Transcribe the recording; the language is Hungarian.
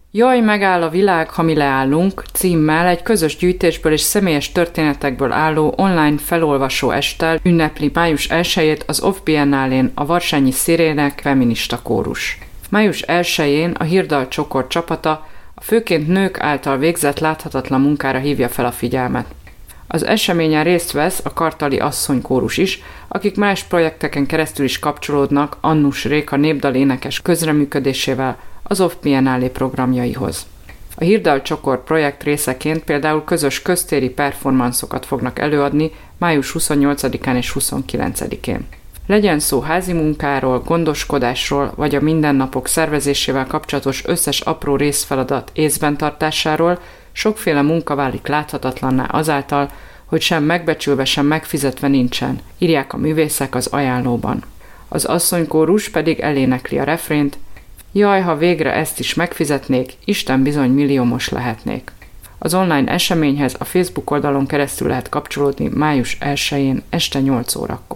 Jaj, megáll a világ, ha mi leállunk címmel egy közös gyűjtésből és személyes történetekből álló online felolvasó esttel ünnepli május 1-ét az Off Biennálén a Varsányi Szirének feminista kórus. Május 1-én a Hírdal csokort csapata a főként nők által végzett láthatatlan munkára hívja fel a figyelmet. Az eseményen részt vesz a kartali asszonykórus is, akik más projekteken keresztül is kapcsolódnak Annus Réka népdalénekes közreműködésével az Off Biennálé programjaihoz. A Hírdal csokort projekt részeként például közös köztéri performanszokat fognak előadni május 28-án és 29-én. Legyen szó házi munkáról, gondoskodásról, vagy a mindennapok szervezésével kapcsolatos összes apró részfeladat észben tartásáról, sokféle munka válik láthatatlanná azáltal, hogy sem megbecsülve, sem megfizetve nincsen, írják a művészek az ajánlóban. Az asszonykórus pedig elénekli a refrént: jaj, ha végre ezt is megfizetnék, Isten bizony milliómos lehetnék. Az online eseményhez a Facebook oldalon keresztül lehet kapcsolódni május 1-én este 8 órakor.